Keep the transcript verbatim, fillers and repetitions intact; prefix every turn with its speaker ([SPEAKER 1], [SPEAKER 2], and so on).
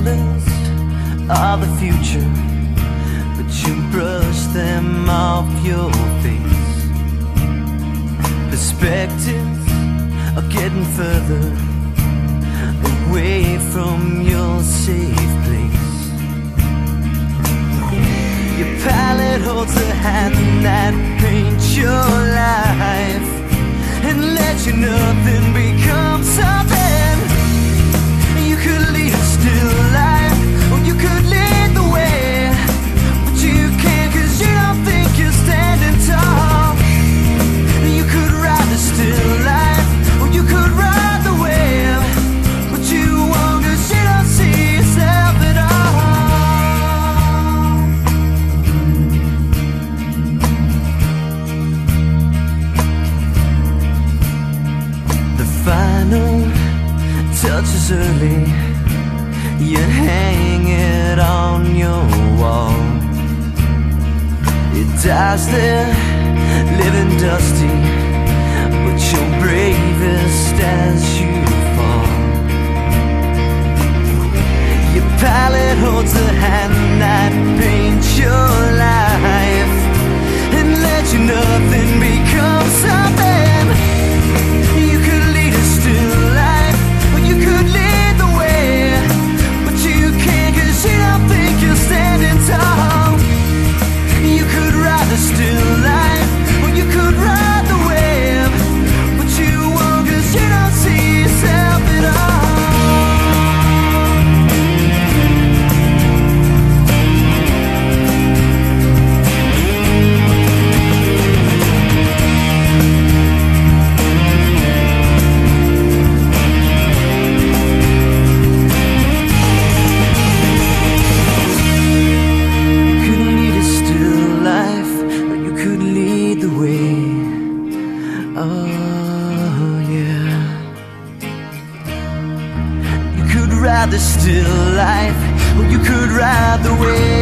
[SPEAKER 1] colors of the future, but you brush them off your face. Perspectives are getting further away from your safe place. Your palette holds the hand that paints your life and lets you nothing become something. You could lead a still life, or you could lead the way, but you can't 'cause you don't think you're standing tall. You could ride the still life, or you could ride the wave, but you won't 'cause you don't see yourself at all. The final touch is early, you hang it on your wall. It dies there, living dusty, but you're bravest as you fall. Your palette holds the hand that paints your life and lets you nothing become something. You could lead a still life, or you could lead the way, but you can't 'cause you don't think you're standing tall. You could ride the still life, or you could ride the wave, but you won't 'cause you don't see yourself at all. The still life, or you could ride the wave.